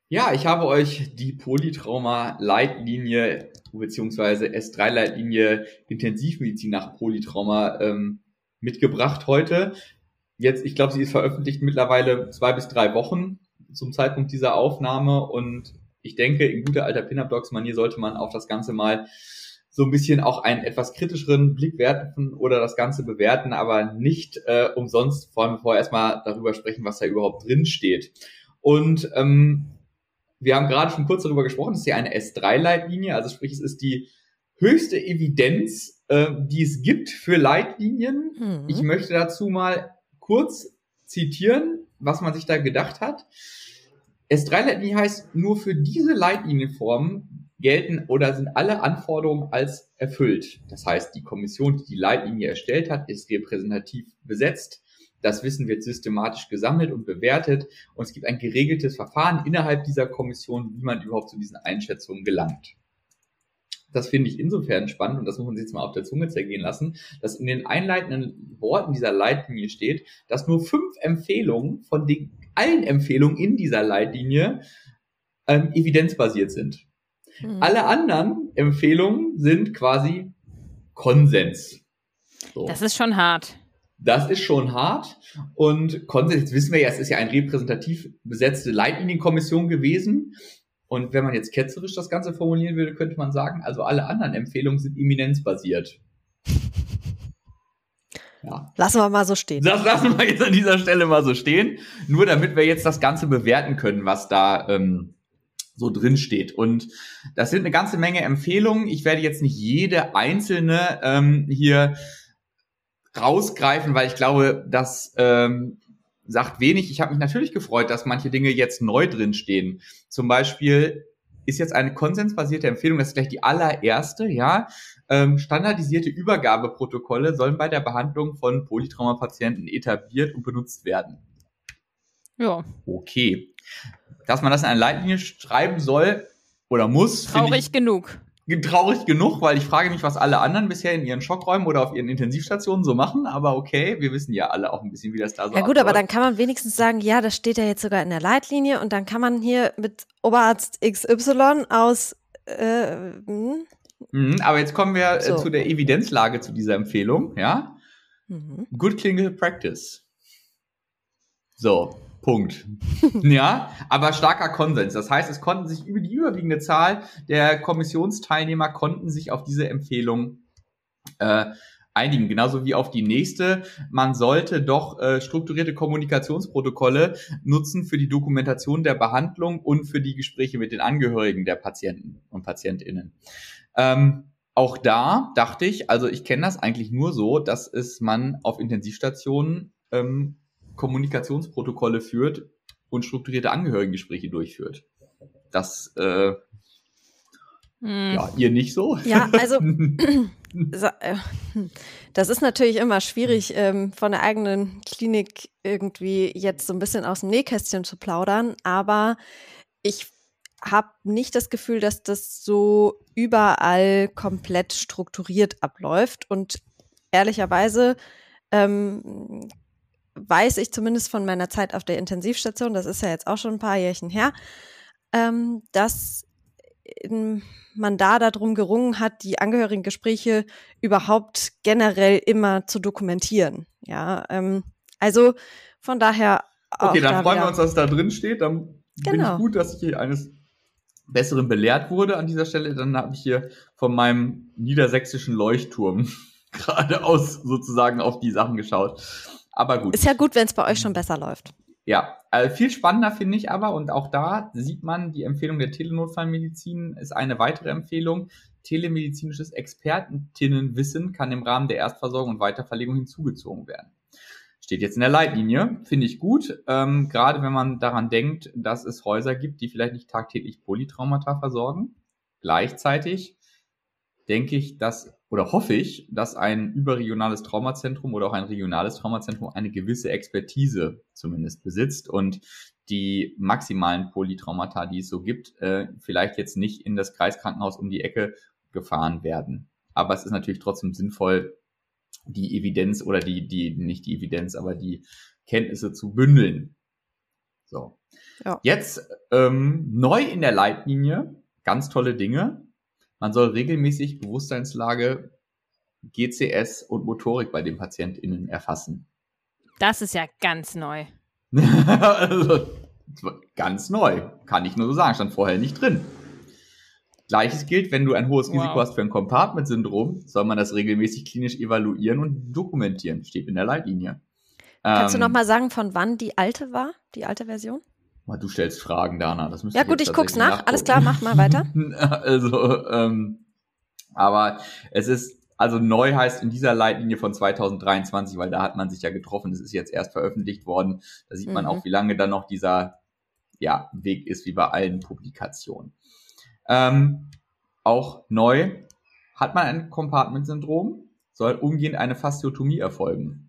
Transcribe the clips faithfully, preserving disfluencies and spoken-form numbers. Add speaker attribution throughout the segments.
Speaker 1: Ja, ich habe euch die Polytrauma-Leitlinie beziehungsweise S drei Leitlinie Intensivmedizin nach Polytrauma ähm, mitgebracht heute. Jetzt, ich glaube, sie ist veröffentlicht mittlerweile zwei bis drei Wochen zum Zeitpunkt dieser Aufnahme und ich denke, in guter alter Pin-Up-Docs-Manier sollte man auf das Ganze mal so ein bisschen auch einen etwas kritischeren Blick werfen oder das Ganze bewerten, aber nicht äh, umsonst, vor allem vorher erstmal darüber sprechen, was da überhaupt drin steht. Und ähm, wir haben gerade schon kurz darüber gesprochen, das ist ja eine S drei Leitlinie, also sprich, es ist die höchste Evidenz, äh, die es gibt für Leitlinien. Mhm. Ich möchte dazu mal kurz zitieren, was man sich da gedacht hat. S drei Leitlinie heißt, nur für diese Leitlinienformen gelten oder sind alle Anforderungen als erfüllt. Das heißt, die Kommission, die die Leitlinie erstellt hat, ist repräsentativ besetzt. Das Wissen wird systematisch gesammelt und bewertet und es gibt ein geregeltes Verfahren innerhalb dieser Kommission, wie man überhaupt zu diesen Einschätzungen gelangt. Das finde ich insofern spannend und das muss man sich jetzt mal auf der Zunge zergehen lassen, dass in den einleitenden Worten dieser Leitlinie steht, dass nur fünf Empfehlungen von den allen Empfehlungen in dieser Leitlinie ähm, evidenzbasiert sind. Mhm. Alle anderen Empfehlungen sind quasi Konsens.
Speaker 2: So. Das ist schon hart.
Speaker 1: Das ist schon hart und Konsens, jetzt wissen wir ja, es ist ja eine repräsentativ besetzte Leitlinienkommission gewesen und wenn man jetzt ketzerisch das Ganze formulieren würde, könnte man sagen, also alle anderen Empfehlungen sind eminenzbasiert.
Speaker 3: Ja. Lassen wir mal so stehen.
Speaker 1: Das lassen wir jetzt an dieser Stelle mal so stehen, nur damit wir jetzt das Ganze bewerten können, was da ähm, so drin steht. Und das sind eine ganze Menge Empfehlungen. Ich werde jetzt nicht jede einzelne ähm, hier rausgreifen, weil ich glaube, das ähm, sagt wenig. Ich habe mich natürlich gefreut, dass manche Dinge jetzt neu drin stehen. Zum Beispiel ist jetzt eine konsensbasierte Empfehlung, das ist gleich die allererste, ja. Ähm, standardisierte Übergabeprotokolle sollen bei der Behandlung von Polytraumapatienten etabliert und benutzt werden.
Speaker 2: Ja.
Speaker 1: Okay. Dass man das in eine Leitlinie schreiben soll oder muss,
Speaker 2: traurig ich, genug.
Speaker 1: Traurig genug, weil ich frage mich, was alle anderen bisher in ihren Schockräumen oder auf ihren Intensivstationen so machen. Aber okay, wir wissen ja alle auch ein bisschen, wie das da so
Speaker 3: Ja gut, abläuft. Aber dann kann man wenigstens sagen, ja, das steht ja jetzt sogar in der Leitlinie und dann kann man hier mit Oberarzt X Y aus äh,
Speaker 1: mhm, aber jetzt kommen wir so. äh, zu der Evidenzlage zu dieser Empfehlung, ja. Mhm. Good Clinical Practice. So. Punkt. Ja, aber starker Konsens. Das heißt, es konnten sich über die überwiegende Zahl der Kommissionsteilnehmer konnten sich auf diese Empfehlung äh, einigen. Genauso wie auf die nächste. Man sollte doch äh, strukturierte Kommunikationsprotokolle nutzen für die Dokumentation der Behandlung und für die Gespräche mit den Angehörigen der Patienten und PatientInnen. Ähm, auch da dachte ich, also ich kenne das eigentlich nur so, dass es man auf Intensivstationen ähm, Kommunikationsprotokolle führt und strukturierte Angehörigengespräche durchführt. Das, äh, hm. ja, ihr nicht so?
Speaker 3: Ja, also, das ist natürlich immer schwierig, ähm, von der eigenen Klinik irgendwie jetzt so ein bisschen aus dem Nähkästchen zu plaudern, aber ich habe nicht das Gefühl, dass das so überall komplett strukturiert abläuft und ehrlicherweise ähm, weiß ich zumindest von meiner Zeit auf der Intensivstation, das ist ja jetzt auch schon ein paar Jährchen her, ähm, dass man da darum gerungen hat, die Angehörigengespräche überhaupt generell immer zu dokumentieren. Ja, ähm, also von daher auch
Speaker 1: okay, dann
Speaker 3: da
Speaker 1: freuen
Speaker 3: wieder.
Speaker 1: wir uns, dass es da drin steht. Dann
Speaker 3: genau.
Speaker 1: bin ich gut, dass ich hier eines Besseren belehrt wurde an dieser Stelle. Dann habe ich hier von meinem niedersächsischen Leuchtturm geradeaus sozusagen auf die Sachen geschaut. Aber gut.
Speaker 3: Ist ja gut, wenn es bei euch schon besser läuft.
Speaker 1: Ja, äh, viel spannender finde ich aber, und auch da sieht man, die Empfehlung der Telenotfallmedizin ist eine weitere Empfehlung. Telemedizinisches Expertinnenwissen kann im Rahmen der Erstversorgung und Weiterverlegung hinzugezogen werden. Steht jetzt in der Leitlinie, finde ich gut, ähm, gerade wenn man daran denkt, dass es Häuser gibt, die vielleicht nicht tagtäglich Polytraumata versorgen. Gleichzeitig denke ich, dass oder hoffe ich, dass ein überregionales Traumazentrum oder auch ein regionales Traumazentrum eine gewisse Expertise zumindest besitzt und die maximalen Polytraumata, die es so gibt, äh, vielleicht jetzt nicht in das Kreiskrankenhaus um die Ecke gefahren werden. Aber es ist natürlich trotzdem sinnvoll, die Evidenz oder die, die, nicht die Evidenz, aber die Kenntnisse zu bündeln. So.
Speaker 3: Ja.
Speaker 1: Jetzt ähm, neu in der Leitlinie, ganz tolle Dinge. Man soll regelmäßig Bewusstseinslage, G C S und Motorik bei den PatientInnen erfassen.
Speaker 2: Das ist ja ganz neu.
Speaker 1: Also, ganz neu, kann ich nur so sagen, stand vorher nicht drin. Gleiches gilt, wenn du ein hohes Risiko
Speaker 2: Wow.
Speaker 1: hast für ein Compartment-Syndrom, soll man das regelmäßig klinisch evaluieren und dokumentieren, steht in der Leitlinie.
Speaker 3: Kannst
Speaker 1: ähm,
Speaker 3: du nochmal sagen, von wann die alte war, die alte Version?
Speaker 1: Du stellst Fragen, Dana. Das
Speaker 3: Ja gut, ich guck's nach. Alles klar, mach mal weiter.
Speaker 1: Also, ähm, aber es ist, also neu heißt in dieser Leitlinie von zwanzig dreiundzwanzig, weil da hat man sich ja getroffen, das ist jetzt erst veröffentlicht worden. Da sieht man
Speaker 3: Mhm.
Speaker 1: auch, wie lange dann noch dieser ja, Weg ist, wie bei allen Publikationen. Ähm, auch neu hat man ein Compartment-Syndrom, soll umgehend eine Fasziotomie erfolgen.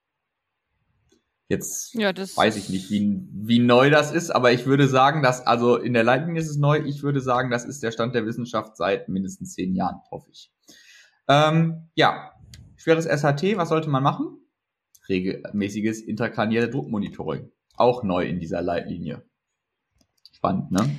Speaker 1: Jetzt
Speaker 2: Ja, das
Speaker 1: weiß ich nicht, wie, wie neu das ist, aber ich würde sagen, dass, also in der Linie ist es neu, ich würde sagen, das ist der Stand der Wissenschaft seit mindestens zehn Jahren, hoffe ich. Ähm, ja, schweres S H T, was sollte man machen? Regelmäßiges intrakranielle Druckmonitoring, auch neu in dieser Leitlinie. Spannend, ne?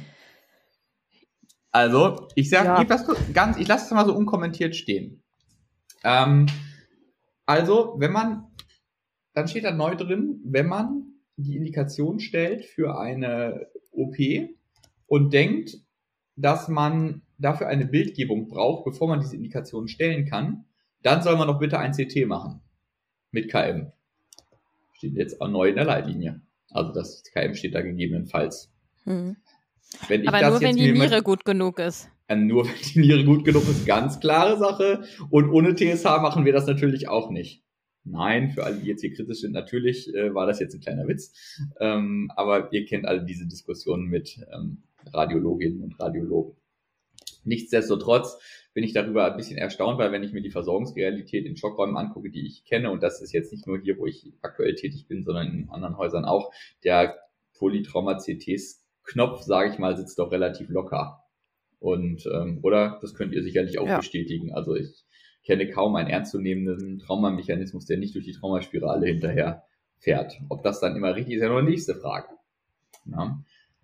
Speaker 1: Also, ich sag,
Speaker 3: Ja.
Speaker 1: gebe das ganz, ich lasse es mal so unkommentiert stehen. Ähm, also, wenn man Dann steht da neu drin, wenn man die Indikation stellt für eine O P und denkt, dass man dafür eine Bildgebung braucht, bevor man diese Indikation stellen kann, dann soll man doch bitte ein C T machen mit K M. Steht jetzt auch neu in der Leitlinie. Also das K M steht da gegebenenfalls.
Speaker 3: Mhm.
Speaker 1: Wenn ich
Speaker 2: Aber
Speaker 1: das
Speaker 2: nur, wenn
Speaker 1: jetzt
Speaker 2: die
Speaker 1: mir
Speaker 2: Niere
Speaker 1: mal-
Speaker 2: gut genug ist.
Speaker 1: Äh, Nur wenn die Niere gut genug ist, ganz klare Sache. Und ohne T S H machen wir das natürlich auch nicht. Nein, für alle, die jetzt hier kritisch sind, natürlich äh, war das jetzt ein kleiner Witz. Ähm, aber ihr kennt alle diese Diskussionen mit ähm, Radiologinnen und Radiologen. Nichtsdestotrotz bin ich darüber ein bisschen erstaunt, weil wenn ich mir die Versorgungsrealität in Schockräumen angucke, die ich kenne, und das ist jetzt nicht nur hier, wo ich aktuell tätig bin, sondern in anderen Häusern auch, der Polytrauma-C T-Knopf, sage ich mal, sitzt doch relativ locker. Und, ähm, oder? Das könnt ihr sicherlich auch
Speaker 3: Ja.
Speaker 1: bestätigen. Also ich kenne kaum einen ernstzunehmenden Traumamechanismus, der nicht durch die Traumaspirale hinterher fährt. Ob das dann immer richtig ist, ist ja noch eine nächste Frage. Ja.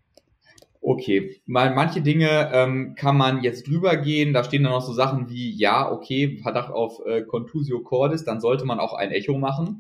Speaker 1: Okay, mal manche Dinge ähm, kann man jetzt drüber gehen. Da stehen dann noch so Sachen wie, ja, okay, Verdacht auf äh, Contusio cordis, dann sollte man auch ein Echo machen.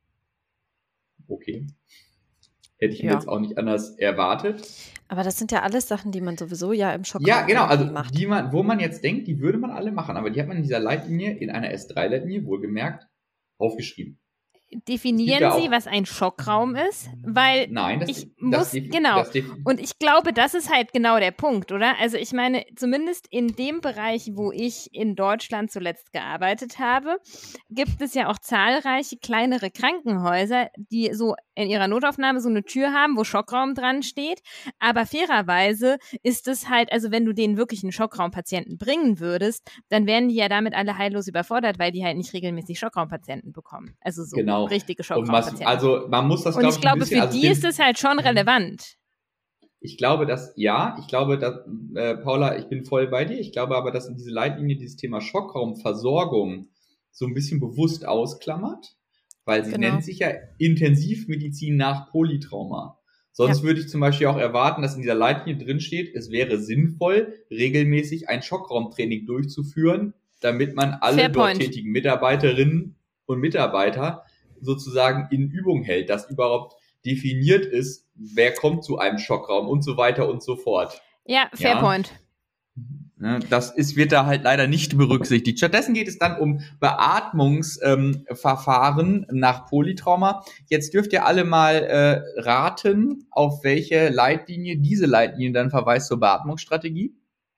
Speaker 1: Okay. Hätte ich mir
Speaker 3: Ja.
Speaker 1: jetzt auch nicht anders erwartet.
Speaker 3: Aber das sind ja alles Sachen, die man sowieso ja im Schock
Speaker 1: Ja, genau, also
Speaker 3: macht.
Speaker 1: die man, wo man jetzt denkt, die würde man alle machen, aber die hat man in dieser Leitlinie, in einer S drei Leitlinie, wohlgemerkt, aufgeschrieben.
Speaker 2: Definieren
Speaker 1: ja
Speaker 2: Sie,
Speaker 1: auch-
Speaker 2: was ein Schockraum ist? Weil
Speaker 1: Nein, das,
Speaker 2: ich
Speaker 1: das
Speaker 2: muss,
Speaker 1: defi-
Speaker 2: genau.
Speaker 1: Das defi-
Speaker 2: Und ich glaube, das ist halt genau der Punkt, oder? Also ich meine, zumindest in dem Bereich, wo ich in Deutschland zuletzt gearbeitet habe, gibt es ja auch zahlreiche kleinere Krankenhäuser, die so in ihrer Notaufnahme so eine Tür haben, wo Schockraum dran steht. Aber fairerweise ist es halt, also wenn du denen wirklich einen Schockraumpatienten bringen würdest, dann wären die ja damit alle heillos überfordert, weil die halt nicht regelmäßig Schockraumpatienten bekommen. Also so
Speaker 1: Genau.
Speaker 2: richtige
Speaker 1: Und was,
Speaker 2: Schockraumpatienten.
Speaker 1: also man muss das,
Speaker 2: Und
Speaker 1: glaub
Speaker 2: ich
Speaker 1: ein
Speaker 2: glaube,
Speaker 1: bisschen,
Speaker 2: für
Speaker 1: also
Speaker 2: die
Speaker 1: den-
Speaker 2: ist es halt schon relevant.
Speaker 1: Ich glaube, dass, ja, ich glaube, dass, äh, Paula, ich bin voll bei dir. Ich glaube aber, dass in diese Leitlinie dieses Thema Schockraumversorgung so ein bisschen bewusst ausklammert, weil sie
Speaker 3: Genau.
Speaker 1: nennt sich ja Intensivmedizin nach Polytrauma. Sonst würde ich zum Beispiel auch erwarten, dass in dieser Leitlinie drin steht, es wäre sinnvoll, regelmäßig ein Schockraumtraining durchzuführen, damit man alle
Speaker 2: Fair
Speaker 1: dort
Speaker 2: point.
Speaker 1: tätigen Mitarbeiterinnen und Mitarbeiter sozusagen in Übung hält, dass überhaupt definiert ist, wer kommt zu einem Schockraum und so weiter und so fort.
Speaker 2: Ja, fair
Speaker 1: Ja.
Speaker 2: point.
Speaker 1: Ne, Das ist, wird da halt leider nicht berücksichtigt. Stattdessen geht es dann um Beatmungsverfahren ähm, nach Polytrauma. Jetzt dürft ihr alle mal äh, raten, auf welche Leitlinie diese Leitlinie dann verweist zur Beatmungsstrategie.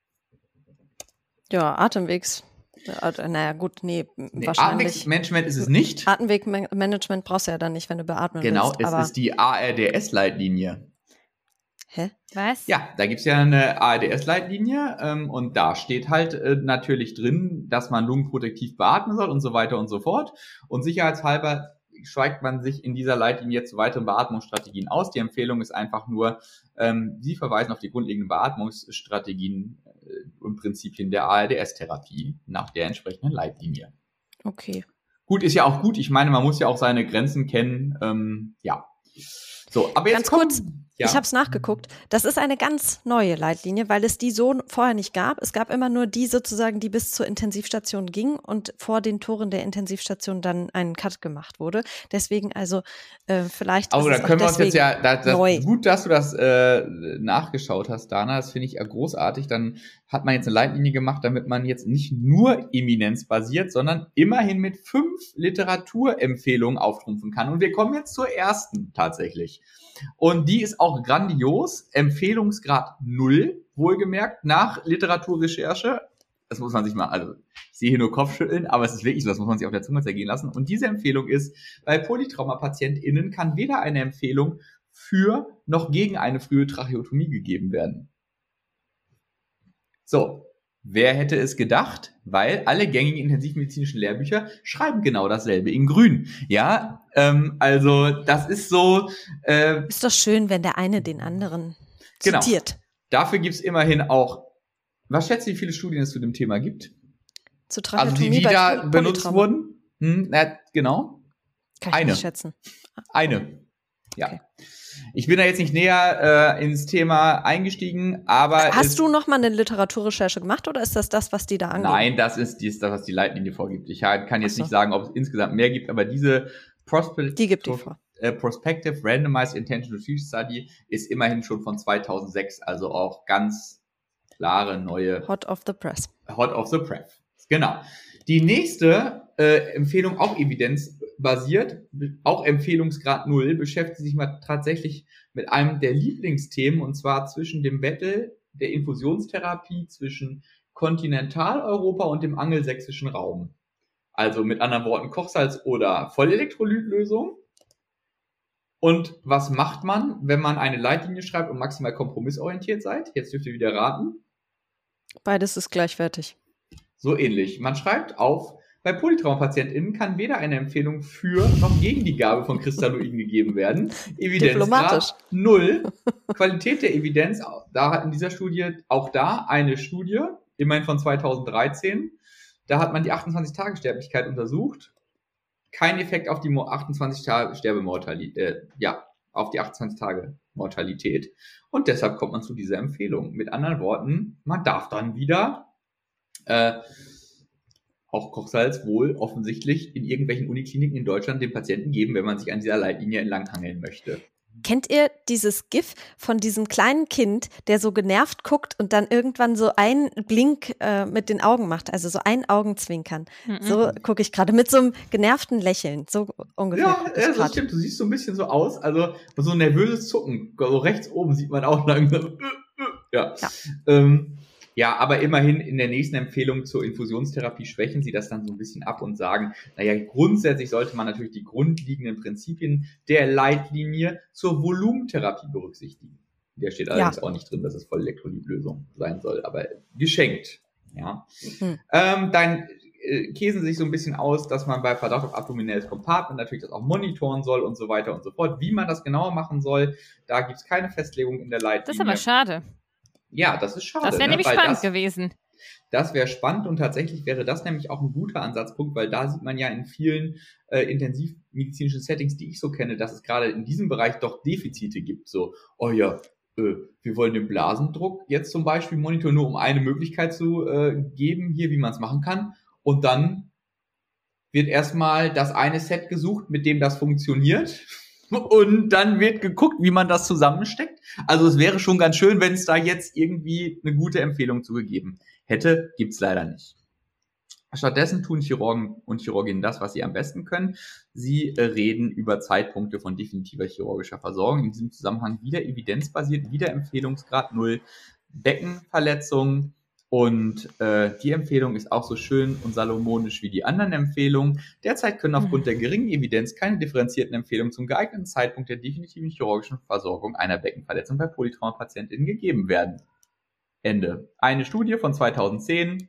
Speaker 3: Ja, Atemwegs. Äh, Naja, gut, nee,
Speaker 1: Nee,
Speaker 3: wahrscheinlich.
Speaker 1: Atemwegsmanagement ist es nicht.
Speaker 3: Atemwegmanagement brauchst du ja dann nicht, wenn du beatmen
Speaker 1: Genau,
Speaker 3: willst.
Speaker 1: es
Speaker 3: aber,
Speaker 1: ist die A R D S-Leitlinie.
Speaker 3: hä?
Speaker 2: Was?
Speaker 1: Ja, da gibt's ja eine A R D S-Leitlinie ähm, und da steht halt äh, natürlich drin, dass man lungenprotektiv beatmen soll und so weiter und so fort. Und sicherheitshalber schweigt man sich in dieser Leitlinie jetzt zu weiteren Beatmungsstrategien aus. Die Empfehlung ist einfach nur, ähm, Sie verweisen auf die grundlegenden Beatmungsstrategien äh, und Prinzipien der A R D S-Therapie nach der entsprechenden Leitlinie.
Speaker 3: Okay.
Speaker 1: Gut, ist ja auch gut. Ich meine, man muss ja auch seine Grenzen kennen. Ähm, ja. So, aber jetzt
Speaker 3: Ganz
Speaker 1: kommen-
Speaker 3: kurz,
Speaker 1: Ja.
Speaker 3: Ich habe es nachgeguckt. Das ist eine ganz neue Leitlinie, weil es die so vorher nicht gab. Es gab immer nur die sozusagen, die bis zur Intensivstation ging und vor den Toren der Intensivstation dann einen Cut gemacht wurde. Deswegen also äh, vielleicht
Speaker 1: Aber
Speaker 3: ist
Speaker 1: da
Speaker 3: es auch
Speaker 1: können wir uns jetzt
Speaker 3: deswegen
Speaker 1: ja, da, das,
Speaker 3: neu.
Speaker 1: gut, dass du das äh, nachgeschaut hast, Dana. Das finde ich ja großartig. Dann hat man jetzt eine Leitlinie gemacht, damit man jetzt nicht nur eminenzbasiert, sondern immerhin mit fünf Literaturempfehlungen auftrumpfen kann. Und wir kommen jetzt zur ersten tatsächlich. Und die ist auch grandios. Empfehlungsgrad null, wohlgemerkt, nach Literaturrecherche. Das muss man sich mal, also ich sehe hier nur Kopfschütteln, aber es ist wirklich so, das muss man sich auf der Zunge zergehen lassen. Und diese Empfehlung ist, bei PolytraumapatientInnen kann weder eine Empfehlung für noch gegen eine frühe Tracheotomie gegeben werden. So, wer hätte es gedacht? Weil alle gängigen intensivmedizinischen Lehrbücher schreiben genau dasselbe in grün. Ja, ähm, also das ist so... Äh,
Speaker 3: Ist doch schön, wenn der eine den anderen
Speaker 1: genau.
Speaker 3: zitiert.
Speaker 1: Dafür gibt's immerhin auch... Was schätzt du, wie viele Studien es zu dem Thema gibt?
Speaker 3: Zu
Speaker 1: Also die,
Speaker 3: Tracheotomie
Speaker 1: die
Speaker 3: bei
Speaker 1: da
Speaker 3: Polytrauma.
Speaker 1: benutzt wurden? Hm, na, genau.
Speaker 3: Kann ich
Speaker 1: Eine.
Speaker 3: nicht schätzen.
Speaker 1: Eine. Ja.
Speaker 3: Okay.
Speaker 1: Ich bin da jetzt nicht näher äh, ins Thema eingestiegen, aber...
Speaker 3: Hast
Speaker 1: es,
Speaker 3: du noch mal eine Literaturrecherche gemacht oder ist das das, was die da angeben?
Speaker 1: Nein, das ist dies, das, was die Leitlinie vorgibt. Ich kann jetzt
Speaker 3: Ach so.
Speaker 1: nicht sagen, ob es insgesamt mehr gibt, aber diese Prospe-
Speaker 3: Die gibt die vor.
Speaker 1: äh, Prospective Randomized Intentional Field Study ist immerhin schon von zweitausendsechs, also auch ganz klare neue
Speaker 3: Hot off the press.
Speaker 1: Hot of the Press. Genau. Die nächste äh, Empfehlung, auch evidenzbasiert, auch Empfehlungsgrad null, beschäftigt sich mal tatsächlich mit einem der Lieblingsthemen, und zwar zwischen dem Battle der Infusionstherapie zwischen Kontinentaleuropa und dem angelsächsischen Raum. Also mit anderen Worten Kochsalz oder Vollelektrolytlösung. Und was macht man, wenn man eine Leitlinie schreibt und maximal kompromissorientiert seid? Jetzt dürft ihr wieder raten.
Speaker 3: Beides ist gleichwertig.
Speaker 1: So ähnlich. Man schreibt auf, bei PolytraumapatientInnen kann weder eine Empfehlung für noch gegen die Gabe von Kristalloiden gegeben werden.
Speaker 3: Diplomatisch.
Speaker 1: Evidenzgrad null. Qualität der Evidenz, da hat in dieser Studie, auch da eine Studie, immerhin von zweitausenddreizehn, da hat man die achtundzwanzig-Tage-Sterblichkeit untersucht. Kein Effekt auf die achtundzwanzig-Tage-Sterbemortalität, äh, ja, auf die achtundzwanzig-Tage-Mortalität. Und deshalb kommt man zu dieser Empfehlung. Mit anderen Worten, man darf dann wieder Äh, auch Kochsalz wohl offensichtlich in irgendwelchen Unikliniken in Deutschland den Patienten geben, wenn man sich an dieser Leitlinie entlanghangeln möchte.
Speaker 3: Kennt ihr dieses GIF von diesem kleinen Kind, der so genervt guckt und dann irgendwann so einen Blink äh, mit den Augen macht, also so ein Augenzwinkern?
Speaker 2: Mhm.
Speaker 3: So gucke ich gerade mit so einem genervten Lächeln, so ungefähr.
Speaker 1: Ja,
Speaker 3: guck ich
Speaker 1: ja, das
Speaker 3: grad.
Speaker 1: stimmt. Du siehst so ein bisschen so aus, also so ein nervöses Zucken. So rechts oben sieht man auch langsam. Ja.
Speaker 3: Ja.
Speaker 1: Ähm, Ja, aber immerhin in der nächsten Empfehlung zur Infusionstherapie schwächen sie das dann so ein bisschen ab und sagen, naja, grundsätzlich sollte man natürlich die grundlegenden Prinzipien der Leitlinie zur Volumentherapie berücksichtigen. Der steht allerdings
Speaker 3: Ja.
Speaker 1: auch nicht drin, dass es Vollelektrolytlösung sein soll, aber geschenkt. Ja.
Speaker 3: Hm.
Speaker 1: Ähm, dann äh, käsen sich so ein bisschen aus, dass man bei Verdacht auf abdominelles Compartment natürlich das auch monitoren soll und so weiter und so fort. Wie man das genauer machen soll, da gibt's keine Festlegung in der Leitlinie.
Speaker 2: Das ist aber schade.
Speaker 1: Ja, das ist schade.
Speaker 2: Das wäre
Speaker 1: ne?
Speaker 2: nämlich
Speaker 1: Weil
Speaker 2: spannend
Speaker 1: das,
Speaker 2: gewesen.
Speaker 1: Das wäre spannend und tatsächlich wäre das nämlich auch ein guter Ansatzpunkt, weil da sieht man ja in vielen äh, intensivmedizinischen Settings, die ich so kenne, dass es gerade in diesem Bereich doch Defizite gibt. So, oh ja, äh, wir wollen den Blasendruck jetzt zum Beispiel monitoren, nur um eine Möglichkeit zu äh, geben, hier, wie man es machen kann. Und dann wird erstmal das eine Set gesucht, mit dem das funktioniert. Und dann wird geguckt, wie man das zusammensteckt. Also es wäre schon ganz schön, wenn es da jetzt irgendwie eine gute Empfehlung zugegeben hätte. Gibt's leider nicht. Stattdessen tun Chirurgen und Chirurginnen das, was sie am besten können. Sie äh, reden über Zeitpunkte von definitiver chirurgischer Versorgung. In diesem Zusammenhang wieder evidenzbasiert, wieder Empfehlungsgrad null, Beckenverletzungen. Und äh, die Empfehlung ist auch so schön und salomonisch wie die anderen Empfehlungen. Derzeit können aufgrund der geringen Evidenz keine differenzierten Empfehlungen zum geeigneten Zeitpunkt der definitiven chirurgischen Versorgung einer Beckenverletzung bei Polytraumapatientinnen gegeben werden. Ende. Eine Studie von zweitausendzehn.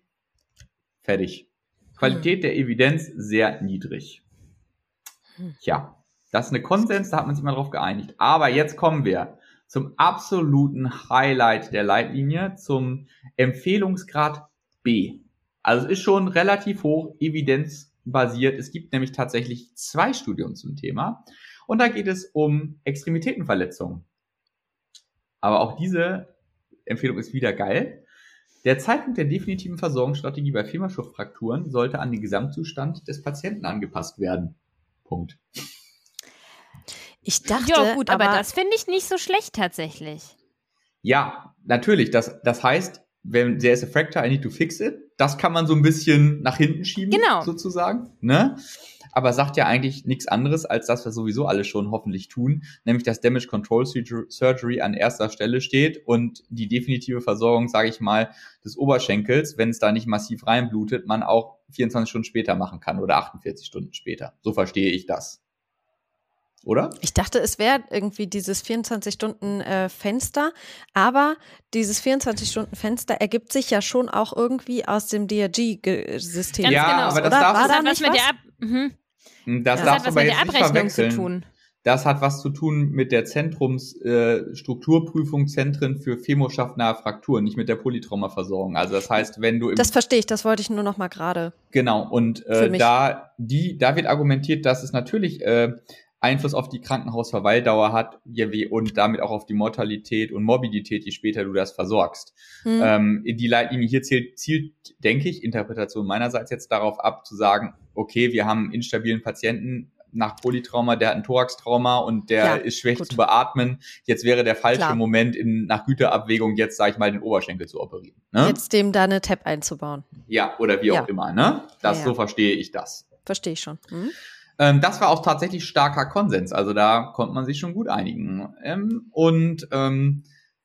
Speaker 1: Fertig. Qualität der Evidenz sehr niedrig. Tja, das ist eine Konsens, da hat man sich mal drauf geeinigt. Aber jetzt kommen wir zum absoluten Highlight der Leitlinie, zum Empfehlungsgrad B. Also es ist schon relativ hoch evidenzbasiert. Es gibt nämlich tatsächlich zwei Studien zum Thema. Und da geht es um Extremitätenverletzungen. aber auch diese Empfehlung ist wieder geil. Der Zeitpunkt der definitiven Versorgungsstrategie bei Femurschupffrakturen sollte an den Gesamtzustand des Patienten angepasst werden. Punkt.
Speaker 3: Ich dachte,
Speaker 2: ja gut, aber,
Speaker 3: aber
Speaker 2: das finde ich nicht so schlecht tatsächlich.
Speaker 1: Ja, natürlich. Das, das heißt, wenn there is a fracture, I need to fix it, das kann man so ein bisschen nach hinten schieben,
Speaker 2: genau.
Speaker 1: sozusagen. Ne? Aber sagt ja eigentlich nichts anderes, als das wir sowieso alle schon hoffentlich tun, nämlich dass Damage Control Surgery an erster Stelle steht und die definitive Versorgung, sage ich mal, des Oberschenkels, wenn es da nicht massiv reinblutet, man auch vierundzwanzig Stunden später machen kann oder achtundvierzig Stunden später. So verstehe ich das. Oder?
Speaker 3: Ich dachte, es wäre irgendwie dieses vierundzwanzig-Stunden-Fenster, aber dieses vierundzwanzig-Stunden-Fenster ergibt sich ja schon auch irgendwie aus dem D R G-System.
Speaker 2: Ganz
Speaker 1: ja,
Speaker 2: genau,
Speaker 1: aber das
Speaker 2: oder?
Speaker 1: darfst
Speaker 2: das
Speaker 1: du
Speaker 2: hat was mit der Ab mhm.
Speaker 1: Das,
Speaker 2: das
Speaker 1: darfst
Speaker 2: hat
Speaker 1: du
Speaker 2: was
Speaker 1: aber
Speaker 2: mit
Speaker 1: jetzt
Speaker 2: der
Speaker 1: nicht
Speaker 2: Abrechnung zu
Speaker 1: verwechseln.
Speaker 2: tun.
Speaker 1: Das hat was zu tun mit der Zentrumsstrukturprüfung, äh, Zentren für femoschaftnahe Frakturen, nicht mit der Polytraumaversorgung. Also das heißt, wenn du im
Speaker 3: Das verstehe ich, das wollte ich nur noch mal gerade.
Speaker 1: Genau, und äh, da die da wird argumentiert, dass es natürlich äh, Einfluss auf die Krankenhausverweildauer hat und damit auch auf die Mortalität und Morbidität, je später du das versorgst. Hm. Ähm, die Leitlinie hier zielt, zielt, denke ich, Interpretation meinerseits jetzt darauf ab, zu sagen, okay, wir haben einen instabilen Patienten nach Polytrauma, der hat ein Thoraxtrauma und der ja, ist schlecht gut. zu beatmen. Jetzt wäre der falsche Klar. Moment in, nach Güterabwägung jetzt, sage ich mal, den Oberschenkel zu operieren. Ne?
Speaker 3: Jetzt dem da eine T E P einzubauen.
Speaker 1: Ja, oder wie ja. auch immer. Ne? Das
Speaker 3: ja, ja.
Speaker 1: So verstehe ich das.
Speaker 3: Verstehe ich schon. Mhm.
Speaker 1: Ähm, das war auch tatsächlich starker Konsens. Also da konnte man sich schon gut einigen. Ähm, und ähm,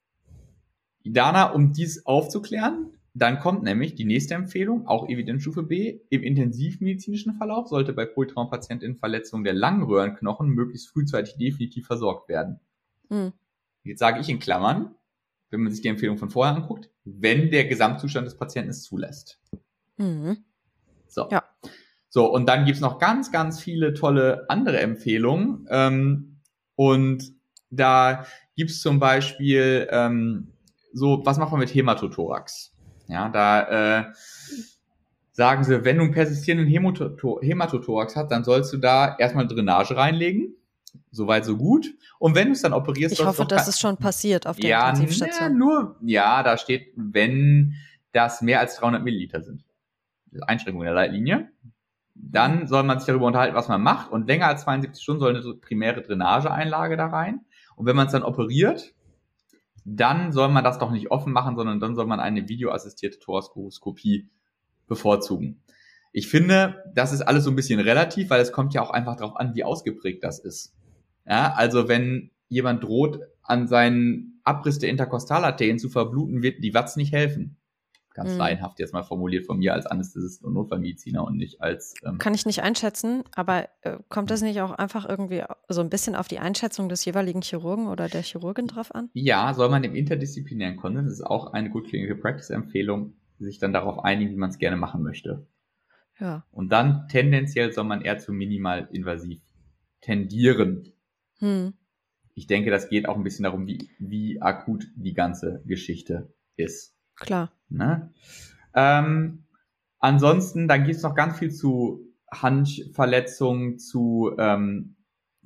Speaker 1: Dana, um dies aufzuklären, dann kommt nämlich die nächste Empfehlung, auch Evidenzstufe B. Im intensivmedizinischen Verlauf sollte bei Polytraumapatienten Verletzung der Langröhrenknochen möglichst frühzeitig definitiv versorgt werden. Mhm. Jetzt sage ich in Klammern, wenn man sich die Empfehlung von vorher anguckt, wenn der Gesamtzustand des Patienten es zulässt. Mhm. So. Ja. So, und dann gibt's noch ganz, ganz viele tolle andere Empfehlungen. Ähm, und da gibt's zum Beispiel ähm, so, was machen wir mit Hämatothorax? Ja, da äh, sagen sie, wenn du einen persistierenden Hämato- Hämatothorax hast, dann sollst du da erstmal Drainage reinlegen. Soweit, so gut. Und wenn du es dann operierst...
Speaker 3: Ich hoffe, das ist schon passiert auf der
Speaker 1: ja,
Speaker 3: Intensivstation.
Speaker 1: Ja, nur, ja, da steht, wenn das mehr als dreihundert Milliliter sind. Das ist Einschränkung der Leitlinie. Dann soll man sich darüber unterhalten, was man macht. Und länger als zweiundsiebzig Stunden soll eine primäre Drainageeinlage da rein. Und wenn man es dann operiert... dann soll man das doch nicht offen machen, sondern dann soll man eine videoassistierte Thorakoskopie bevorzugen. Ich finde, das ist alles so ein bisschen relativ, weil es kommt ja auch einfach darauf an, wie ausgeprägt das ist. Ja, also wenn jemand droht, an seinen Abriss der Interkostalarterien zu verbluten, wird die Watz nicht helfen. Ganz mhm. laienhaft jetzt mal formuliert von mir als Anästhesist und Notfallmediziner und nicht als... Ähm
Speaker 3: Kann ich nicht einschätzen, aber äh, kommt das nicht auch einfach irgendwie so ein bisschen auf die Einschätzung des jeweiligen Chirurgen oder der Chirurgin drauf an?
Speaker 1: Ja, soll man im interdisziplinären Konsens, das ist auch eine Good Clinical Practice Empfehlung, sich dann darauf einigen, wie man es gerne machen möchte.
Speaker 3: Ja.
Speaker 1: Und dann tendenziell soll man eher zu minimal invasiv tendieren. Hm. Ich denke, das geht auch ein bisschen darum, wie, wie akut die ganze Geschichte ist.
Speaker 3: Klar.
Speaker 1: Ne? Ähm, ansonsten, dann gibt es noch ganz viel zu Handverletzungen, zu ähm,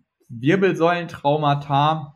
Speaker 1: Wirbelsäulentraumata.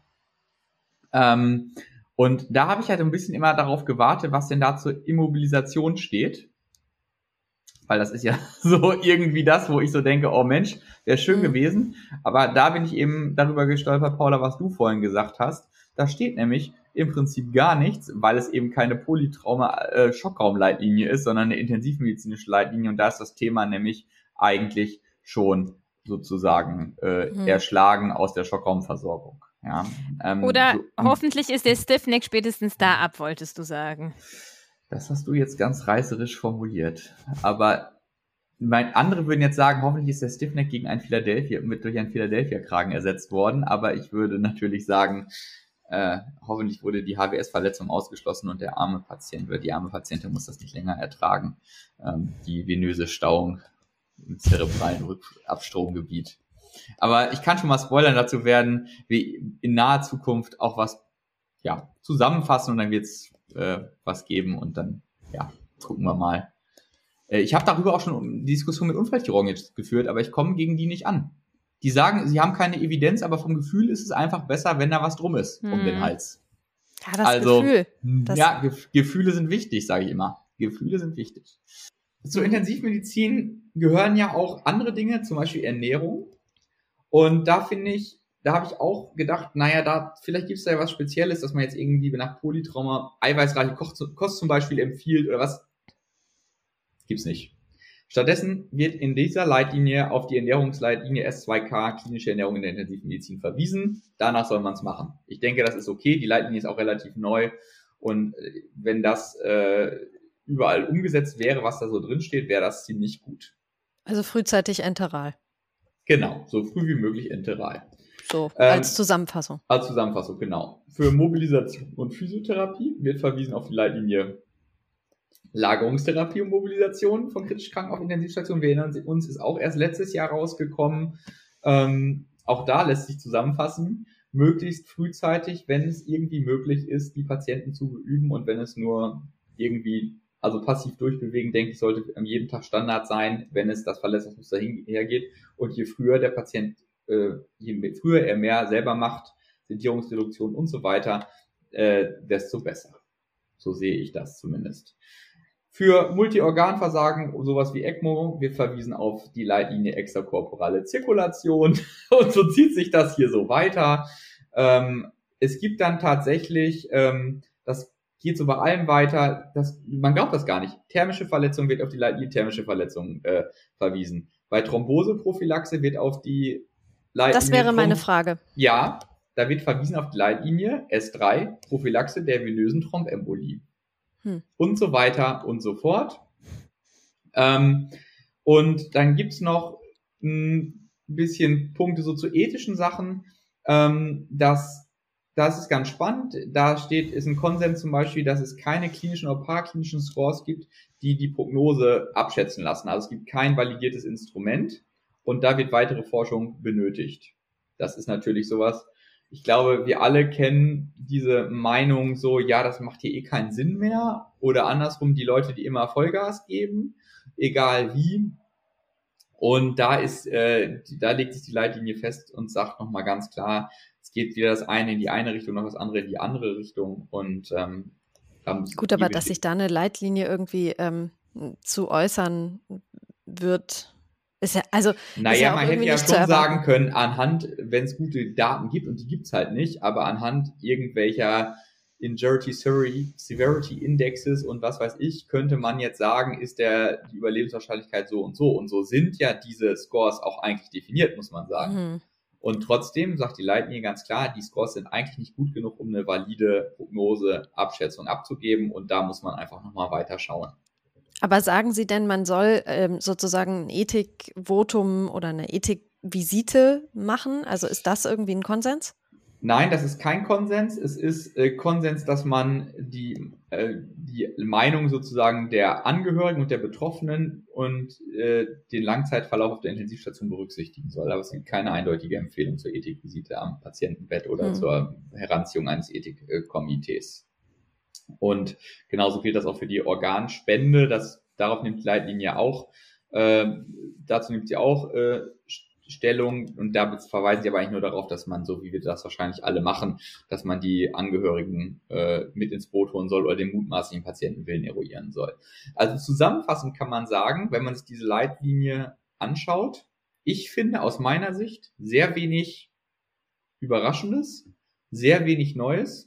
Speaker 1: Ähm, und da habe ich halt ein bisschen immer darauf gewartet, was denn da zur Immobilisation steht. Weil das ist ja so irgendwie das, wo ich so denke, oh Mensch, wäre schön mhm. gewesen. Aber da bin ich eben darüber gestolpert, Paula, was du vorhin gesagt hast. Da steht nämlich im Prinzip gar nichts, weil es eben keine Polytrauma-Schockraumleitlinie ist, sondern eine intensivmedizinische Leitlinie. Und da ist das Thema nämlich eigentlich schon sozusagen äh, mhm. erschlagen aus der Schockraumversorgung. Ja, ähm,
Speaker 2: Oder
Speaker 1: so,
Speaker 2: hoffentlich ist der Stiffneck spätestens da ab, wolltest du sagen.
Speaker 1: Das hast du jetzt ganz reißerisch formuliert. Aber mein, andere würden jetzt sagen, hoffentlich ist der Stiffneck gegen ein Philadelphia, mit durch einen Philadelphia-Kragen ersetzt worden. Aber ich würde natürlich sagen, äh, hoffentlich wurde die H W S-Verletzung ausgeschlossen und der arme Patient oder die arme Patientin muss das nicht länger ertragen. Ähm, die venöse Stauung im zerebralen Rückabstromgebiet. Aber ich kann schon mal spoilern, dazu werden wir in naher Zukunft auch was ja zusammenfassen und dann wird's äh, was geben und dann ja gucken wir mal. Äh, ich habe darüber auch schon die Diskussion mit Unfallchirurgen jetzt geführt, aber ich komme gegen die nicht an. Die sagen, sie haben keine Evidenz, aber vom Gefühl ist es einfach besser, wenn da was drum ist hm. um den Hals.
Speaker 3: Ja, das
Speaker 1: also,
Speaker 3: Gefühl. Das
Speaker 1: ja, Ge- Gefühle sind wichtig, sage ich immer. Gefühle sind wichtig. Zur Intensivmedizin gehören ja auch andere Dinge, zum Beispiel Ernährung. Und da finde ich, da habe ich auch gedacht, naja, da vielleicht gibt es da ja was Spezielles, dass man jetzt irgendwie nach Polytrauma eiweißreiche Kost, Kost zum Beispiel empfiehlt oder was. Gibt's nicht. Stattdessen wird in dieser Leitlinie auf die Ernährungsleitlinie S zwei K klinische Ernährung in der Intensivmedizin verwiesen. Danach soll man es machen. Ich denke, das ist okay. Die Leitlinie ist auch relativ neu. Und wenn das äh, überall umgesetzt wäre, was da so drin steht, wäre das ziemlich gut.
Speaker 3: Also frühzeitig enteral.
Speaker 1: Genau, so früh wie möglich enteral.
Speaker 3: So,
Speaker 1: Ähm,
Speaker 3: als Zusammenfassung.
Speaker 1: Als Zusammenfassung, genau. Für Mobilisation und Physiotherapie wird verwiesen auf die Leitlinie Lagerungstherapie und Mobilisation von kritisch Kranken auf Intensivstationen. Wir erinnern uns, ist auch erst letztes Jahr rausgekommen. Ähm, auch da lässt sich zusammenfassen, möglichst frühzeitig, wenn es irgendwie möglich ist, die Patienten zu beüben und wenn es nur irgendwie, also passiv durchbewegen, denke ich, sollte am jeden Tag Standard sein, wenn es das Verletzungsmuster hergeht. Und je früher der Patient, äh, je früher er mehr selber macht, Sedierungsreduktion und so weiter, äh, desto besser. So sehe ich das zumindest. Für Multiorganversagen, sowas wie ECMO, wird verwiesen auf die Leitlinie extrakorporale Zirkulation und so zieht sich das hier so weiter. Ähm, es gibt dann tatsächlich, ähm, das geht so bei allem weiter, das, man glaubt das gar nicht, thermische Verletzung wird auf die Leitlinie thermische Verletzung äh, verwiesen. Bei Thromboseprophylaxe wird auf die Leitlinie...
Speaker 3: Das wäre
Speaker 1: Throm-
Speaker 3: meine Frage.
Speaker 1: Ja, da wird verwiesen auf die Leitlinie S drei, Prophylaxe der venösen Thrombembolie. Hm. Und so weiter und so fort. Ähm, und dann gibt's noch ein bisschen Punkte so zu ethischen Sachen. Ähm, das, das ist ganz spannend. Da steht, ist ein Konsens zum Beispiel, dass es keine klinischen oder paraklinischen Scores gibt, die die Prognose abschätzen lassen. Also es gibt kein validiertes Instrument und da wird weitere Forschung benötigt. Das ist natürlich sowas. Ich glaube, wir alle kennen diese Meinung so, ja, das macht hier eh keinen Sinn mehr. Oder andersrum, die Leute, die immer Vollgas geben, egal wie. Und da ist, äh, da legt sich die Leitlinie fest und sagt nochmal ganz klar, es geht wieder das eine in die eine Richtung, noch das andere in die andere Richtung. Und ähm, da muss
Speaker 3: Gut, aber dass sich da eine Leitlinie irgendwie ähm, zu äußern wird. Ist ja, also,
Speaker 1: naja,
Speaker 3: ist ja
Speaker 1: man hätte ja schon sagen können, anhand, wenn es gute Daten gibt, und die gibt's halt nicht, aber anhand irgendwelcher Injury Severity Indexes und was weiß ich, könnte man jetzt sagen, ist der die Überlebenswahrscheinlichkeit so und so. Und so sind ja diese Scores auch eigentlich definiert, muss man sagen. Mhm. Und trotzdem sagt die Leitlinie ganz klar, die Scores sind eigentlich nicht gut genug, um eine valide Prognose, Abschätzung abzugeben. Und da muss man einfach nochmal weiter schauen.
Speaker 3: Aber sagen Sie denn, man soll ähm, sozusagen ein Ethikvotum oder eine Ethikvisite machen? Also ist das irgendwie ein Konsens?
Speaker 1: Nein, das ist kein Konsens. Es ist äh, Konsens, dass man die, äh, die Meinung sozusagen der Angehörigen und der Betroffenen und äh, den Langzeitverlauf auf der Intensivstation berücksichtigen soll. Aber es gibt keine eindeutige Empfehlung zur Ethikvisite am Patientenbett oder hm. zur Heranziehung eines Ethikkomitees. Und genauso gilt das auch für die Organspende. Das, darauf nimmt die Leitlinie auch, äh, dazu nimmt sie auch äh, Stellung. Und da verweisen sie aber eigentlich nur darauf, dass man, so wie wir das wahrscheinlich alle machen, dass man die Angehörigen äh, mit ins Boot holen soll oder den mutmaßlichen Patientenwillen eruieren soll. Also zusammenfassend kann man sagen, wenn man sich diese Leitlinie anschaut, ich finde aus meiner Sicht sehr wenig Überraschendes, sehr wenig Neues.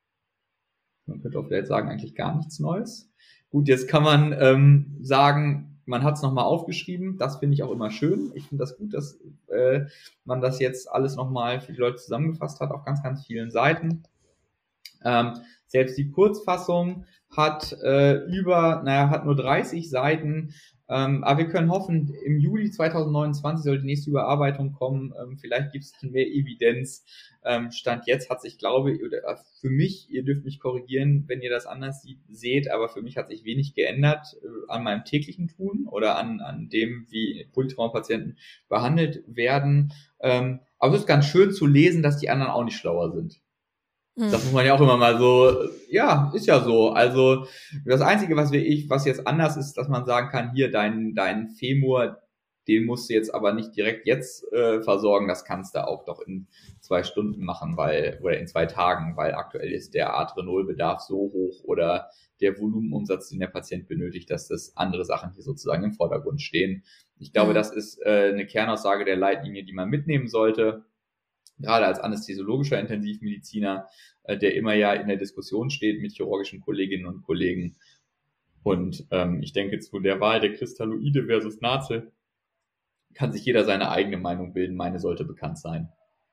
Speaker 1: Man könnte auch vielleicht sagen, eigentlich gar nichts Neues. Gut, jetzt kann man ähm, sagen, man hat es nochmal aufgeschrieben. Das finde ich auch immer schön. Ich finde das gut, dass äh, man das jetzt alles nochmal für die Leute zusammengefasst hat auf ganz, ganz vielen Seiten. Ähm, selbst die Kurzfassung hat äh, über, naja, hat nur dreißig Seiten. Ähm, aber wir können hoffen, im Juli zwanzig neunundzwanzig soll die nächste Überarbeitung kommen. Ähm, vielleicht gibt es dann mehr Evidenz. Ähm, Stand jetzt hat sich, glaube ich, oder für mich, ihr dürft mich korrigieren, wenn ihr das anders sieht, seht, aber für mich hat sich wenig geändert äh, an meinem täglichen Tun oder an, an dem, wie Polytrauma-Patienten behandelt werden. Ähm, aber es ist ganz schön zu lesen, dass die anderen auch nicht schlauer sind. Das muss man ja auch immer mal so, ja, ist ja so. Also das Einzige, was wir ich, was jetzt anders ist, dass man sagen kann, hier dein dein Femur, den musst du jetzt aber nicht direkt jetzt äh, versorgen, das kannst du auch doch in zwei Stunden machen, weil oder in zwei Tagen, weil aktuell ist der Adrenolbedarf so hoch oder der Volumenumsatz, den der Patient benötigt, dass das andere Sachen hier sozusagen im Vordergrund stehen. Ich glaube, mhm. das ist äh, eine Kernaussage der Leitlinie, die man mitnehmen sollte, gerade als anästhesiologischer Intensivmediziner, äh, der immer ja in der Diskussion steht mit chirurgischen Kolleginnen und Kollegen. Und ähm, ich denke, zu der Wahl der Kristalloide versus Nazel kann sich jeder seine eigene Meinung bilden. Meine sollte bekannt sein.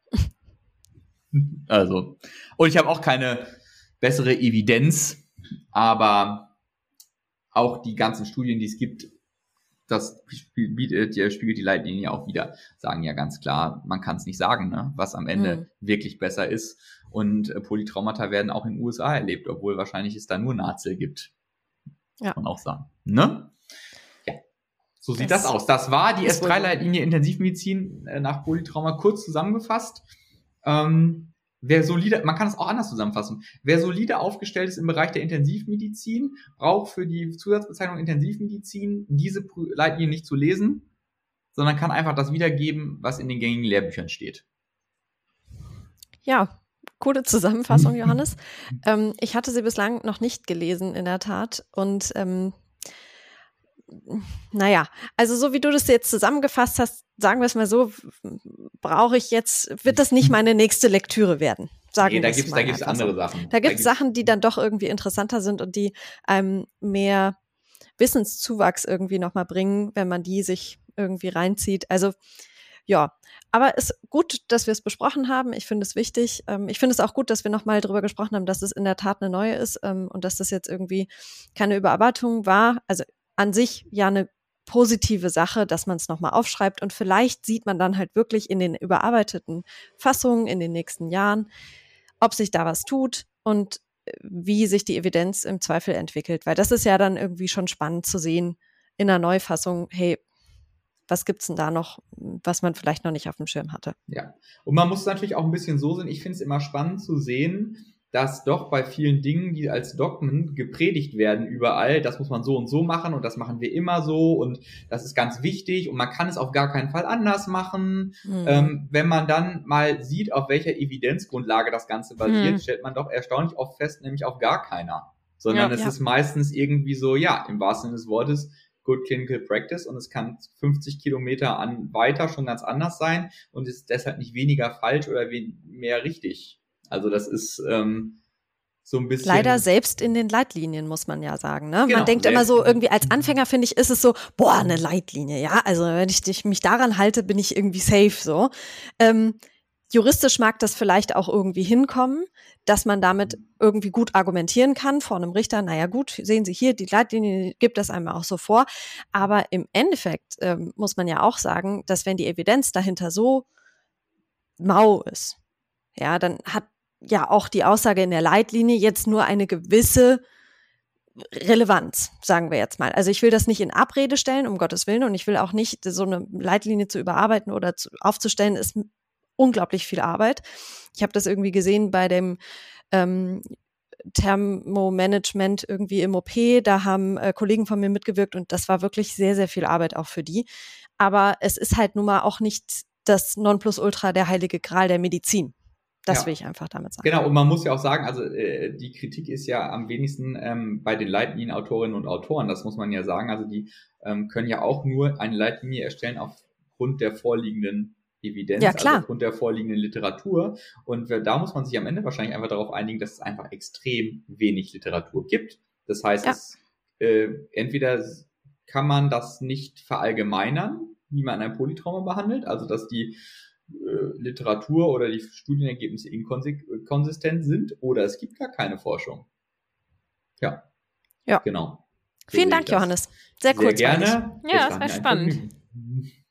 Speaker 1: Also, und ich habe auch keine bessere Evidenz, aber auch die ganzen Studien, die es gibt, das spiegelt, spiegelt die Leitlinie auch wieder, sagen ja ganz klar, man kann es nicht sagen, ne, was am Ende mhm. wirklich besser ist. Und äh, Polytraumata werden auch in den U S A erlebt, obwohl wahrscheinlich es da nur Nazel gibt. Ja. Kann man auch sagen. Ne? Ja. So sieht das, das aus. Das war die S drei Leitlinie Intensivmedizin äh, nach Polytrauma kurz zusammengefasst. Ähm, wer solide, man kann es auch anders zusammenfassen. Wer solide aufgestellt ist im Bereich der Intensivmedizin, braucht für die Zusatzbezeichnung Intensivmedizin diese Leitlinie nicht zu lesen, sondern kann einfach das wiedergeben, was in den gängigen Lehrbüchern steht.
Speaker 3: Ja. Coole Zusammenfassung, Johannes. ähm, ich hatte sie bislang noch nicht gelesen, in der Tat. Und ähm, naja, also so wie du das jetzt zusammengefasst hast, sagen wir es mal so, brauche ich jetzt, wird das nicht meine nächste Lektüre werden. Sagen
Speaker 1: nee, da
Speaker 3: wir
Speaker 1: gibt's,
Speaker 3: mal
Speaker 1: da gibt's andere
Speaker 3: so.
Speaker 1: Sachen.
Speaker 3: Da gibt es Sachen, die dann doch irgendwie interessanter sind und die einem mehr Wissenszuwachs irgendwie nochmal bringen, wenn man die sich irgendwie reinzieht. Also ja, aber es ist gut, dass wir es besprochen haben. Ich finde es wichtig. Ähm, ich finde es auch gut, dass wir nochmal drüber gesprochen haben, dass es in der Tat eine neue ist ähm, und dass das jetzt irgendwie keine Überarbeitung war. Also an sich ja eine positive Sache, dass man es nochmal aufschreibt und vielleicht sieht man dann halt wirklich in den überarbeiteten Fassungen in den nächsten Jahren, ob sich da was tut und wie sich die Evidenz im Zweifel entwickelt. Weil das ist ja dann irgendwie schon spannend zu sehen in einer Neufassung, hey, was gibt's denn da noch, was man vielleicht noch nicht auf dem Schirm hatte?
Speaker 1: Ja, und man muss natürlich auch ein bisschen so sehen, ich finde es immer spannend zu sehen, dass doch bei vielen Dingen, die als Dogmen gepredigt werden überall, das muss man so und so machen und das machen wir immer so und das ist ganz wichtig und man kann es auf gar keinen Fall anders machen. Mhm. Ähm, wenn man dann mal sieht, auf welcher Evidenzgrundlage das Ganze basiert, mhm. stellt man doch erstaunlich oft fest, nämlich auf gar keiner. Sondern ja, es ja. ist meistens irgendwie so, ja, im wahrsten Sinne des Wortes, Good Clinical Practice und es kann fünfzig Kilometer an weiter schon ganz anders sein und ist deshalb nicht weniger falsch oder mehr richtig. Also das ist ähm, so ein bisschen...
Speaker 3: Leider selbst in den Leitlinien, muss man ja sagen. Ne? Genau, man denkt immer so, irgendwie als Anfänger, finde ich, ist es so, boah, eine Leitlinie, ja, also wenn ich mich daran halte, bin ich irgendwie safe so. Ähm, juristisch mag das vielleicht auch irgendwie hinkommen, dass man damit irgendwie gut argumentieren kann vor einem Richter. Naja gut, sehen Sie hier, die Leitlinie gibt das einmal auch so vor. Aber im Endeffekt ähm, muss man ja auch sagen, dass wenn die Evidenz dahinter so mau ist, ja, dann hat ja auch die Aussage in der Leitlinie jetzt nur eine gewisse Relevanz, sagen wir jetzt mal. Also ich will das nicht in Abrede stellen, um Gottes Willen, und ich will auch nicht, so eine Leitlinie zu überarbeiten oder zu, aufzustellen, ist unglaublich viel Arbeit. Ich habe das irgendwie gesehen bei dem ähm, Thermomanagement irgendwie im O P. Da haben äh, Kollegen von mir mitgewirkt und das war wirklich sehr, sehr viel Arbeit auch für die. Aber es ist halt nun mal auch nicht das Nonplusultra, der heilige Gral der Medizin. Das ja. will ich einfach damit sagen.
Speaker 1: Genau, und man muss ja auch sagen, also äh, die Kritik ist ja am wenigsten ähm, bei den Leitlinienautorinnen und Autoren, das muss man ja sagen. Also die ähm, können ja auch nur eine Leitlinie erstellen aufgrund der vorliegenden Evidenz,
Speaker 3: ja, klar.
Speaker 1: also aufgrund der vorliegenden Literatur. Und da muss man sich am Ende wahrscheinlich einfach darauf einigen, dass es einfach extrem wenig Literatur gibt. Das heißt, ja. es, äh, entweder kann man das nicht verallgemeinern, wie man ein Polytrauma behandelt, also dass die äh, Literatur oder die Studienergebnisse inkonsistent sind, oder es gibt gar keine Forschung. Ja,
Speaker 3: ja.
Speaker 1: genau.
Speaker 3: So Vielen Dank, Johannes. Sehr kurz.
Speaker 1: Sehr gerne.
Speaker 2: Ja, das war spannend.